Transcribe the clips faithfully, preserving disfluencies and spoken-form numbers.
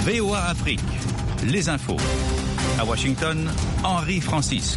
V O A Afrique, les infos. À Washington, Henri Francisque.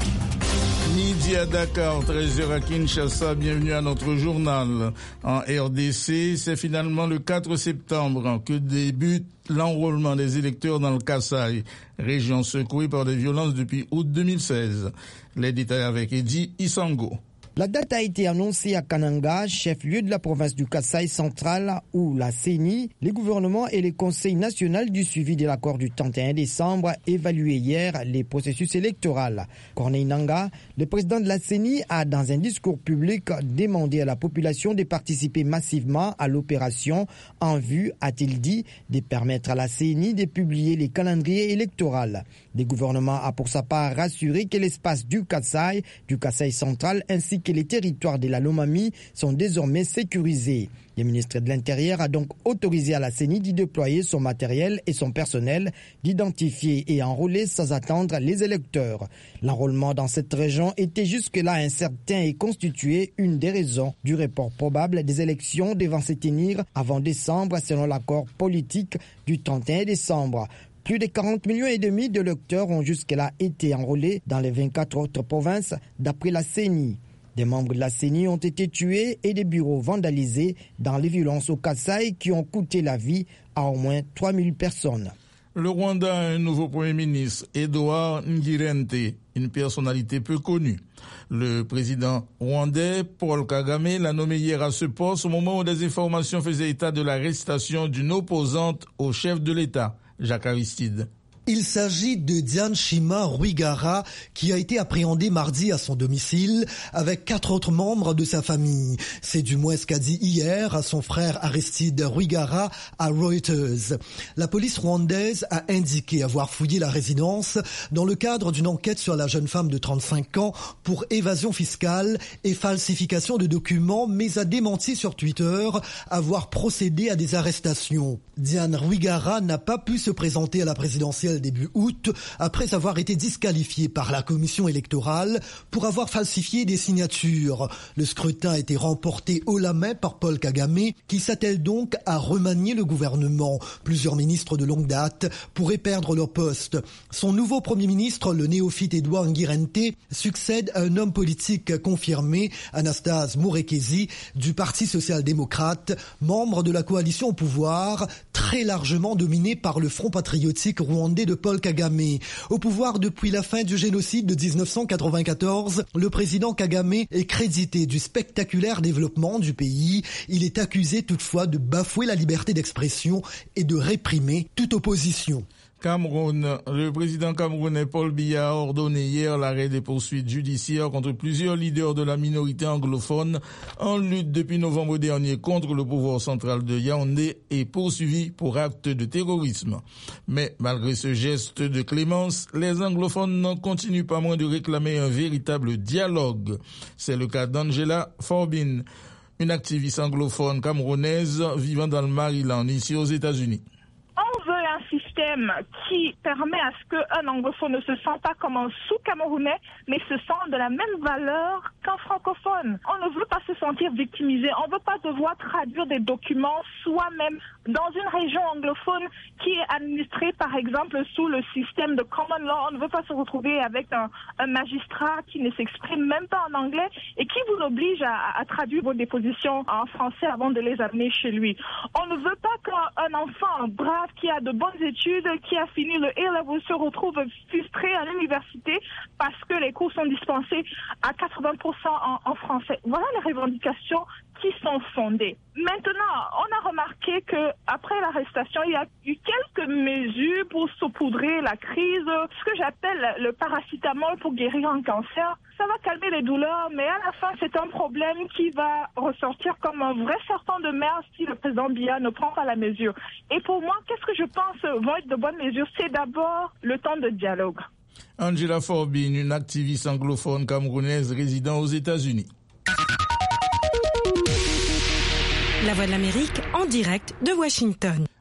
Midi à Dakar, treize heures à Kinshasa, bienvenue à notre journal. En R D C, c'est finalement le quatre septembre que débute l'enrôlement des électeurs dans le Kasaï, région secouée par des violences depuis août deux mille seize. Les détails avec Eddie Isango. La date a été annoncée à Kananga, chef-lieu de la province du Kasaï central, où la C E N I, les gouvernements et les conseils nationaux du suivi de l'accord du trente et un décembre évaluaient hier les processus électoraux. Corneille Nangaa, le président de la C E N I, a dans un discours public demandé à la population de participer massivement à l'opération en vue, a-t-il dit, de permettre à la C E N I de publier les calendriers électoraux. Le gouvernement a pour sa part rassuré que l'espace du Kasaï, du Kasaï central ainsi que les territoires de la Lomami sont désormais sécurisés. Le ministre de l'Intérieur a donc autorisé à la C E N I d'y déployer son matériel et son personnel, d'identifier et enrôler sans attendre les électeurs. L'enrôlement dans cette région était jusque-là incertain et constituait une des raisons du report probable des élections devant se tenir avant décembre selon l'accord politique du trente et un décembre. Plus de quarante millions et demi d'électeurs ont jusque-là été enrôlés dans les vingt-quatre autres provinces d'après la C E N I. Des membres de la C E N I ont été tués et des bureaux vandalisés dans les violences au Kasaï qui ont coûté la vie à au moins trois mille personnes. Le Rwanda a un nouveau Premier ministre, Edouard Ngirente, une personnalité peu connue. Le président rwandais, Paul Kagame, l'a nommé hier à ce poste au moment où des informations faisaient état de l'arrestation d'une opposante au chef de l'État, Jacques Aristide. Il s'agit de Diane Shima Rwigara qui a été appréhendée mardi à son domicile avec quatre autres membres de sa famille. C'est du moins ce qu'a dit hier à son frère Aristide Rwigara à Reuters. La police rwandaise a indiqué avoir fouillé la résidence dans le cadre d'une enquête sur la jeune femme de trente-cinq ans pour évasion fiscale et falsification de documents, mais a démenti sur Twitter avoir procédé à des arrestations. Diane Rwigara n'a pas pu se présenter à la présidentielle début août, après avoir été disqualifié par la commission électorale pour avoir falsifié des signatures. Le scrutin a été remporté haut la main par Paul Kagame, qui s'attelle donc à remanier le gouvernement. Plusieurs ministres de longue date pourraient perdre leur poste. Son nouveau premier ministre, le néophyte Edouard Ngirente, succède à un homme politique confirmé, Anastase Murekezi, du Parti social-démocrate, membre de la coalition au pouvoir, très largement dominé par le Front patriotique rwandais de Paul Kagame. Au pouvoir depuis la fin du génocide de dix-neuf cent quatre-vingt-quatorze, le président Kagame est crédité du spectaculaire développement du pays. Il est accusé toutefois de bafouer la liberté d'expression et de réprimer toute opposition. Cameroun, le président camerounais Paul Biya a ordonné hier l'arrêt des poursuites judiciaires contre plusieurs leaders de la minorité anglophone en lutte depuis novembre dernier contre le pouvoir central de Yaoundé et poursuivis pour actes de terrorisme. Mais malgré ce geste de clémence, les anglophones n'en continuent pas moins de réclamer un véritable dialogue. C'est le cas d'Angela Forbin, une activiste anglophone camerounaise vivant dans le Maryland, ici aux États-Unis. On veut un système qui permet à ce qu'un anglophone ne se sente pas comme un sous-camerounais, mais se sente de la même valeur qu'un francophone. On ne veut pas se sentir victimisé. On ne veut pas devoir traduire des documents soi-même dans une région anglophone qui est administrée, par exemple, sous le système de common law. On ne veut pas se retrouver avec un, un magistrat qui ne s'exprime même pas en anglais et qui vous oblige à, à traduire vos dépositions en français avant de les amener chez lui. On ne veut pas qu'un enfant brave qui a de bonnes études, qui a fini le A-level, se retrouve frustré à l'université parce que les cours sont dispensés à quatre-vingts pour cent en, en français. Voilà les revendications qui sont fondées. Maintenant, on a remarqué que après l'arrestation, il y a eu quelques mesures pour saupoudrer la crise, ce que j'appelle le paracétamol pour guérir un cancer. Ça va calmer les douleurs, mais à la fin, c'est un problème qui va ressortir comme un vrai serpent de mer si le président Biya ne prend pas la mesure. Et pour moi, qu'est-ce que je pense vont être de bonnes mesures? C'est d'abord le temps de dialogue. Angela Forbin, une activiste anglophone camerounaise résidant aux États-Unis. La Voix de l'Amérique en direct de Washington.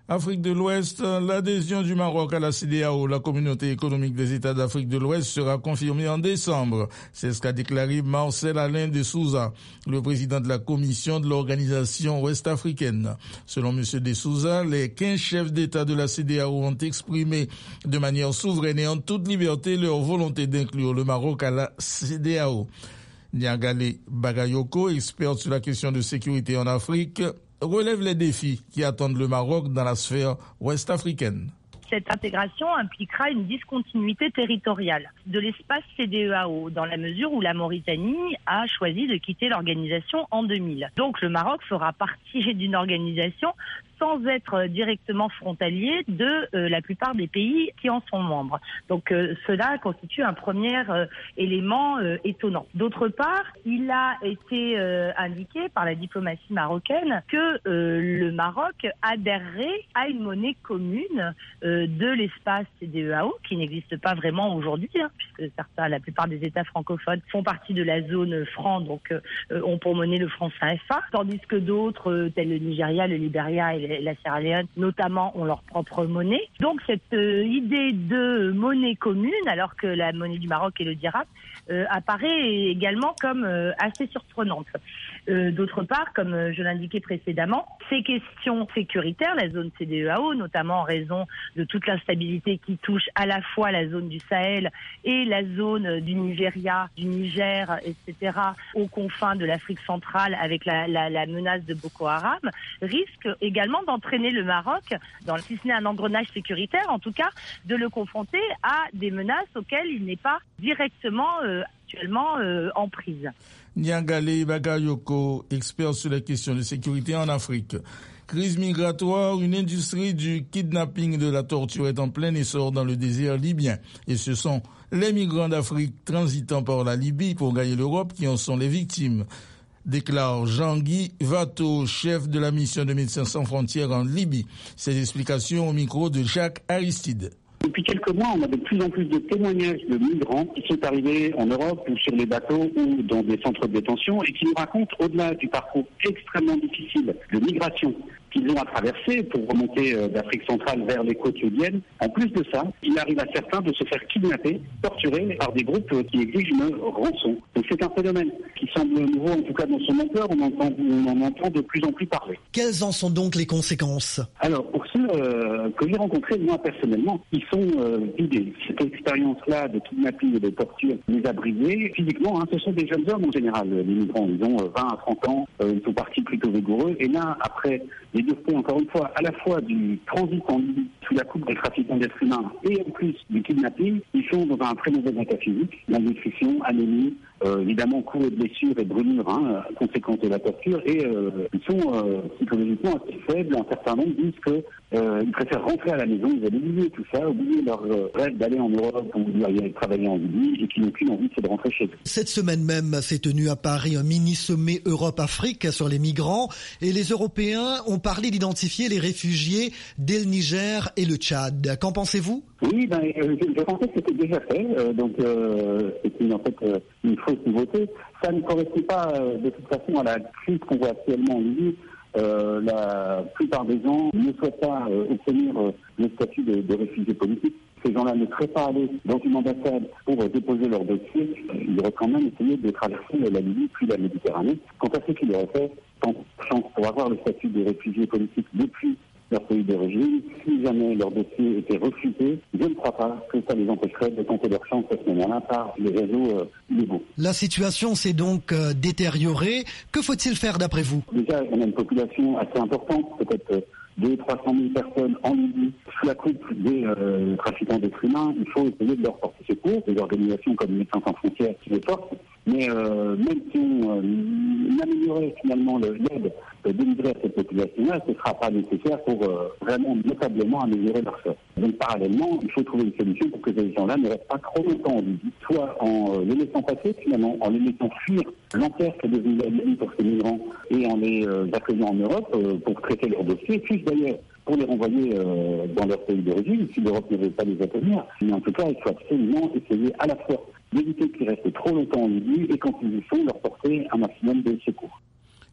Afrique de l'Ouest, l'adhésion du Maroc à la C E D E A O, la communauté économique des États d'Afrique de l'Ouest, sera confirmée en décembre. C'est ce qu'a déclaré Marcel Alain de Souza, le président de la commission de l'organisation ouest-africaine. Selon M. de Souza, les quinze chefs d'État de la C E D E A O ont exprimé de manière souveraine et en toute liberté leur volonté d'inclure le Maroc à la C E D E A O. Nyangale Bagayoko, expert sur la question de sécurité en Afrique, relève les défis qui attendent le Maroc dans la sphère ouest-africaine. Cette intégration impliquera une discontinuité territoriale de l'espace C E D E A O dans la mesure où la Mauritanie a choisi de quitter l'organisation en deux mille. Donc le Maroc fera partie d'une organisation sans être directement frontalier de euh, la plupart des pays qui en sont membres. Donc euh, cela constitue un premier euh, élément euh, étonnant. D'autre part, il a été euh, indiqué par la diplomatie marocaine que euh, le Maroc adhérerait à une monnaie commune euh, de l'espace C E D E A O, qui n'existe pas vraiment aujourd'hui, hein, puisque certains, la plupart des États francophones font partie de la zone franc, donc euh, ont pour monnaie le franc C F A, tandis que d'autres, euh, tels le Nigeria, le Libéria et la Sierra Leone, notamment, ont leur propre monnaie. Donc cette euh, idée de monnaie commune, alors que la monnaie du Maroc est le dirham, euh, apparaît également comme euh, assez surprenante. Euh, d'autre part, comme euh, je l'indiquais précédemment, ces questions sécuritaires, la zone C E D E A O, notamment en raison de toute l'instabilité qui touche à la fois la zone du Sahel et la zone du Nigeria, du Niger, et cetera, aux confins de l'Afrique centrale avec la, la, la menace de Boko Haram, risquent également d'entraîner le Maroc, dans, si ce n'est un engrenage sécuritaire, en tout cas, de le confronter à des menaces auxquelles il n'est pas directement euh, actuellement euh, en prise. Nyangale Bagayoko, expert sur les questions de sécurité en Afrique. Crise migratoire, une industrie du kidnapping et de la torture est en plein essor dans le désert libyen. Et ce sont les migrants d'Afrique transitant par la Libye pour gagner l'Europe qui en sont les victimes, déclare Jean-Guy Vato, chef de la mission de Médecins sans frontières en Libye. Ces explications au micro de Jacques Aristide. Depuis quelques mois, on a de plus en plus de témoignages de migrants qui sont arrivés en Europe ou sur les bateaux ou dans des centres de détention et qui nous racontent, au-delà du parcours extrêmement difficile de migration qu'ils ont à traverser pour remonter d'Afrique centrale vers les côtes libyennes, en plus de ça, il arrive à certains de se faire kidnapper, torturer par des groupes qui exigent une rançon. Donc c'est un phénomène qui semble nouveau, en tout cas dans son ampleur, on, entend, on en entend de plus en plus parler. Quelles en sont donc les conséquences ? Alors, pour ceux euh, que j'ai rencontrés, moi personnellement, ils sont euh, vidés. Cette expérience-là de kidnapping et de torture les a brisés. Physiquement, hein, ce sont des jeunes hommes en général, les migrants. Ils ont euh, vingt à trente ans, euh, ils sont partis plutôt vigoureux. Et là, après les duretés, encore une fois, à la fois du transit en Libye sous la coupe des trafiquants d'êtres humains et en plus du kidnapping, ils sont dans un très mauvais état physique, malnutrition, anémie, euh, évidemment coups et blessures et brûlures, hein, conséquences de la torture, et euh, ils sont euh, psychologiquement assez faibles. Un certain nombre disent que euh, ils préfèrent rentrer à la maison, ils veulent oublier tout ça, oublier leur euh, rêve d'aller en Europe ou d'aller travailler en Libye, et qui n'ont qu'une envie, c'est de rentrer chez eux. Cette semaine même s'est tenu à Paris un mini-sommet Europe-Afrique sur les migrants, et les Européens ont parlé d'identifier les réfugiés dès le Niger et le Tchad. Qu'en pensez-vous ? Oui, ben, euh, je, je pensais que c'était déjà fait, euh, donc euh, c'est une, en fait euh, une fausse nouveauté. Ça ne correspond pas euh, de toute façon à la crise qu'on voit actuellement en Libye. Euh, la plupart des gens ne souhaitent pas euh, obtenir euh, le statut de, de réfugiés politiques. Ces gens-là ne seraient pas allés dans une ambassade pour euh, déposer leur dossier. Ils auraient quand même essayé de traverser la Libye puis la Méditerranée. Quant à ce qu'ils auraient fait, tant de chance pour avoir le statut de réfugiés politiques depuis leur pays d'origine, si jamais leur dossier était refusé, je ne crois pas que ça les empêcherait de tenter leur chance à ce moment-là par les réseaux euh, illégaux. La situation s'est donc euh, détériorée. Que faut-il faire d'après vous ? Déjà, on a une population assez importante, peut-être euh, deux à trois cent mille personnes en Libye, sous la coupe des euh, trafiquants d'êtres humains. Il faut essayer de leur porter secours, des organisations comme Médecins sans frontières qui les portent. Mais euh, même si on euh, améliorait finalement le, l'aide euh, délivrée à cette population-là, ce ne sera pas nécessaire pour euh, vraiment notablement améliorer leur sort. Donc parallèlement, il faut trouver une solution pour que ces gens-là ne restent pas trop longtemps en Libye, soit en euh, les laissant passer finalement, en les laissant fuir l'enfer que devient la Libye pour ces migrants et en les euh, accueillant en Europe euh, pour traiter leurs dossiers, puis d'ailleurs pour les renvoyer euh, dans leur pays d'origine, si l'Europe ne veut pas les accueillir. Mais en tout cas, il faut absolument essayer à la fois d'éviter qu'ils restent trop longtemps en Libye et quand ils y sont, leur porter un maximum de secours.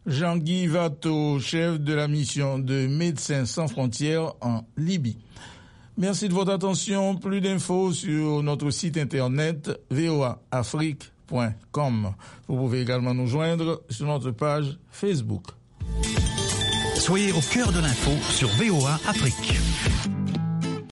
Jean-Guy Watteau, chef de la mission de Médecins sans frontières en Libye. Merci de votre attention. Plus d'infos sur notre site internet v o a afrique point com. Vous pouvez également nous joindre sur notre page Facebook. Soyez au cœur de l'info sur V O A Afrique.